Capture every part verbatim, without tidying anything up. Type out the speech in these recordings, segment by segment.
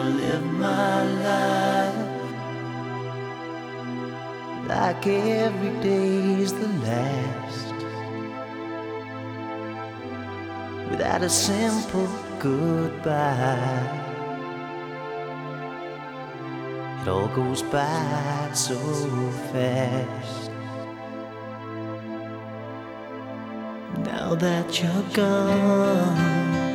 live my life like every day's the last, without a simple goodbye. It all goes by so fast. Now that you're gone,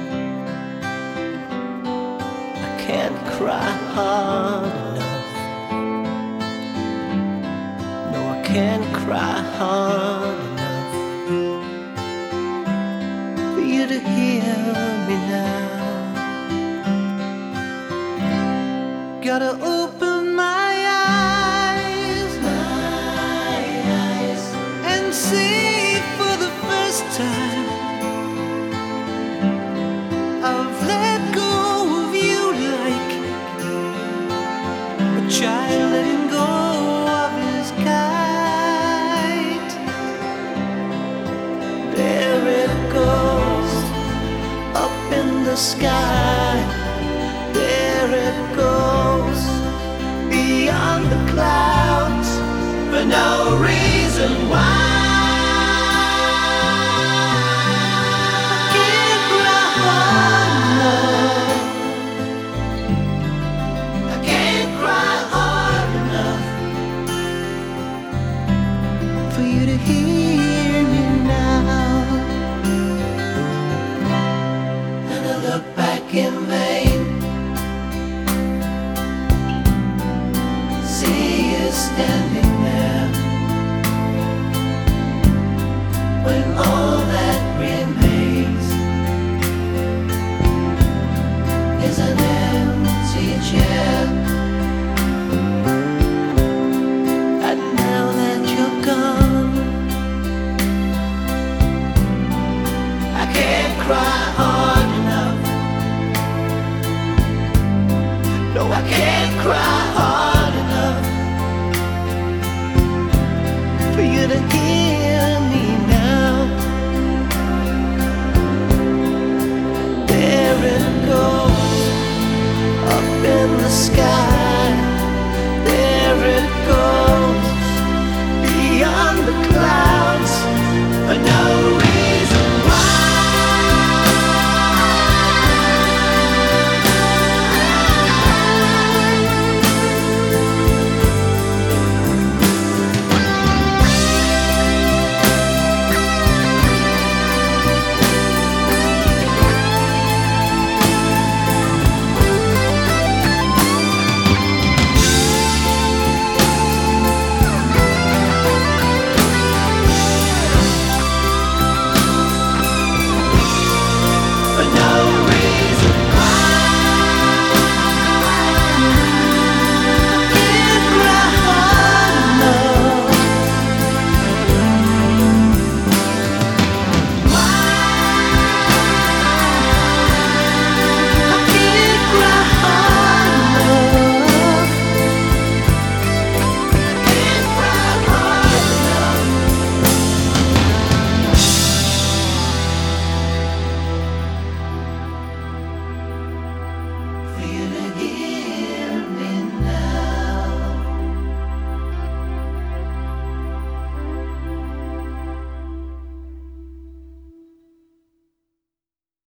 I can't cry hard enough. No, I can't cry hard enough for you to hear me now. Gotta open my eyes, my eyes, and see for the first time I've let go of you like a child letting go of his kite. There it goes, up in the sky. There it goes, beyond the clouds, for no reason why. I can't cry hard enough. I can't cry hard enough for you to hear me now. And I look back in vain, see you standing there, when all that remains is an empty chair. And now that you're gone, I can't cry hard enough. No, I can't cry